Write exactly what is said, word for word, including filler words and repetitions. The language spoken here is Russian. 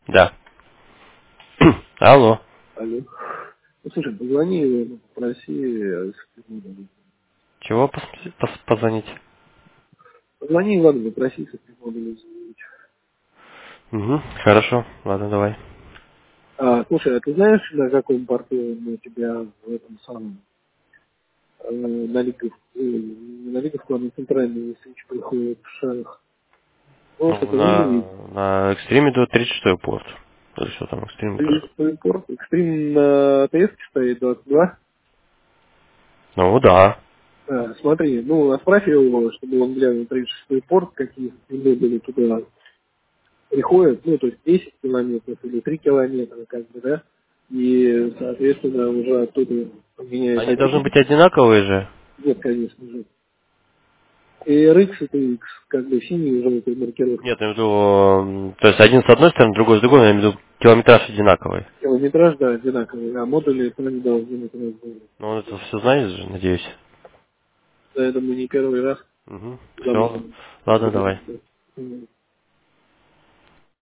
Да. Алло. Алло. Ну, слушай, позвони его, попроси, э, с- Чего пос- пос- позвонить? позвони Ивану, попроси, если модуль изменить. Угу. Хорошо. Ладно, давай. А, слушай, а ты знаешь, на каком порту у тебя в этом самом, э, на Лиговку, э, не на Лиговку, а на центральный свич приходит в шарах? Можешь Ну, это выявить? на, на экстриме до тридцать шестой порт. Или что там, экстрим как? Экстрим порт, экстрим на ТС стоит двадцать два. Ну, да. А, смотри, ну, отправь его, чтобы он глянул тридцать шестой порт, какие модули туда приходят, ну, то есть десять километров или три километра, как бы, да, и, соответственно, уже оттуда меняет Они должны один. быть одинаковые же. Нет, конечно же. И эр икс это X, как бы синий уже этой маркировки. Нет, я имею в виду, м, то есть один с одной стороны, другой с другой, я имею в виду километраж одинаковый. Километраж, да, одинаковый, а модули это не должны быть разные. Ну, он это все знает же, надеюсь. Да, я думаю, не первый раз Угу. Все. забыл. Ладно, давай.